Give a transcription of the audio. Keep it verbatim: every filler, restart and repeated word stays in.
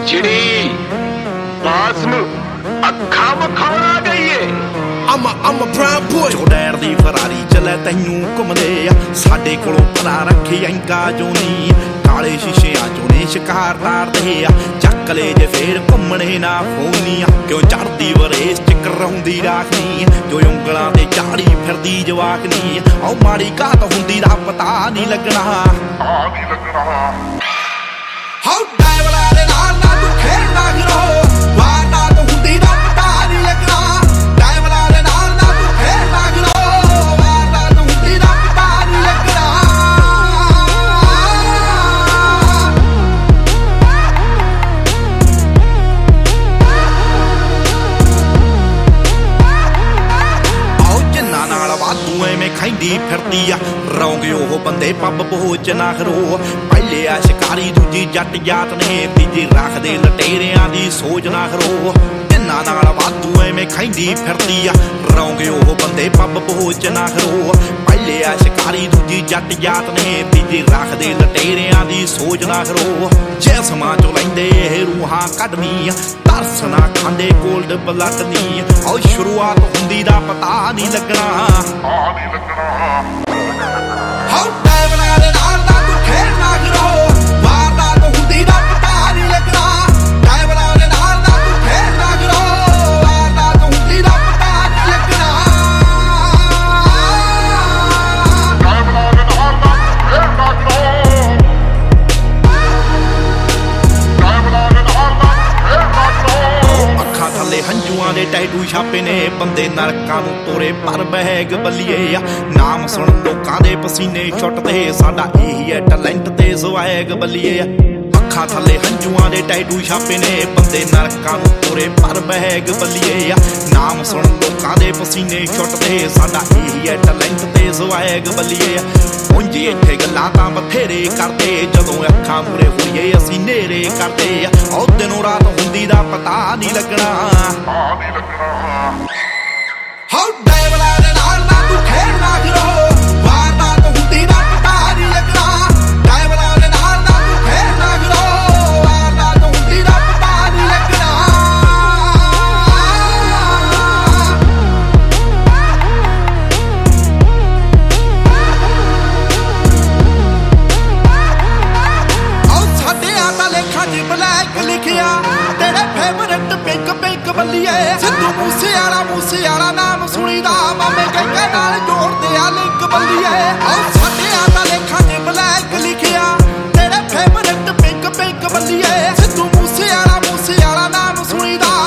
चिड़ी बास नू अखा विखाउण आ गई है। I'm a, I'm a brown boy जो डैर दी फरारी चले तैनू घुमदे आ साडे कोलों पता रखे अंका जो नी काले शीशियां चों ने शिकार तारदे आ चक ले जे फेर घुमणे ना फोनियां क्यों चढ़दी वरेस च कराउंदी राखनी जो उंगलां ते झाड़ी फिरदी जवाकनी ओ माड़ी घात हुंदी दा पता नहीं लगना नहीं लगना हो डायवला दे नाल ना तू खेलना करो वार ना तो हुंदी दा पता नहीं लगना डायवला दे नाल ना तू खेलना करो वार ना तो हुंदी दा पता नहीं लगना आओ जिन्ना नाल वाधू एवें खैंदी फिरदी आ रौंगे ओह बंदे पब पहुंच ना खरो पहले आ शिकारी दूजी जट जात ने तीजी रखदे लटेरियां दी सोच ना खरो जिन्ना नाल वाधू एवें खैंदी फिरदी आ रौंगे ओह बंदे पब पहुंच ना खरो पहले आ शिकारी दूजी जट जात ने तीजी रखदे लटेरियां दी सोच ना खरो जिस्मां चों लैंदे रूहां कढनी तरस ना खांदे गोल्ड ब्लड नी ओ शुरुआत हुंदी दा पता नहीं लगना नहीं लगना हो डायवला दे नाल ना तू खेलना करो वार ना तो हुंदी दा पता नहीं लगना डायवला दे नाल ना तू खेलना करो वार ना तो हुंदी दा पता नहीं लगना डायवला दे नाल ना तू खेलना करो डायवला दे नाल ना तू खेलना करो ਅੱਖਾਂ ਥੱਲੇ ਹੰਝੂਆਂ ਦੇ ਟੈਟੂ ਛਾਪੇ ਨੇ ਬੰਦੇ ਨਰਕਾਂ ਨੂੰ ਤੋਰੇ ਪਰ ਬਹਿਗ ਬੱਲੀਏ ਆ ਨਾਮ ਸੁਣ ਲੋਕਾਂ ਦੇ ਪਸੀਨੇ ਛੁੱਟਦੇ ਸਾਡਾ ਇਹੀ ਹੈ ਟੈਲੈਂਟ ਤੇ ਸਵੈਗ ਬੱਲੀਏ ਆ ਅੱਖਾਂ ਥੱਲੇ ਹੰਝੂਆਂ ਦੇ ਟੈਟੂ ਛਾਪੇ ਨੇ ਬੰਦੇ ਨਰਕਾਂ ਨੂੰ ਤੋਰੇ ਪਰ ਬਹਿਗ ਬੱਲੀਏ ਆ ਨਾਮ ਸੁਣ ਲੋਕਾਂ ਦੇ ਪਸੀਨੇ ਛੁੱਟਦੇ ਸਾਡਾ ਇਹੀ ਹੈ ਟੈਲੈਂਟ ਤੇ ਸਵੈਗ ਬੱਲੀਏ ਆ ਉਂਝ ਇੱਥੇ ਗੱਲਾਂ ਤਾਂ ਬਥੇਰੇ ਕਰਦੇ ਜਦੋਂ ਅੱਖਾਂ ਮੂਰੇ ਹੋਈਏ ਅਸੀਂ ਨੇਰੇ ਕਰਦੇ ਆ ਉਹ ਦਿਨੋਂ ਰਾਤ ਹੁੰਦੀ ਦਾ ਪਤਾ ਨਹੀਂ ਲੱਗਣਾ नहीं लगना हो डायवला दे नाल ना तू खेलना करो वार ना तो हुंदी दा पता नहीं लगना डायवला दे नाल ना तू खेलना करो वार ना तो हुंदी दा पता नहीं लगना ओ साडे आ दा लेखा च ब्लैक लिखिया तेरे फेवरेट पिंक पिंक बल्लीए सिद्धू मूसे वाला मूसे वाला नाम सुनीदा मामे कंगे नाल जोड़दे आ लिंक बल्लीए ओ साडे आ दा लेखा च ब्लैक लिखिया तेरे फेवरेट पिंक पिंक बल्लीए सिद्धू मूसे वाला मूसे वाला नाम सुनीदा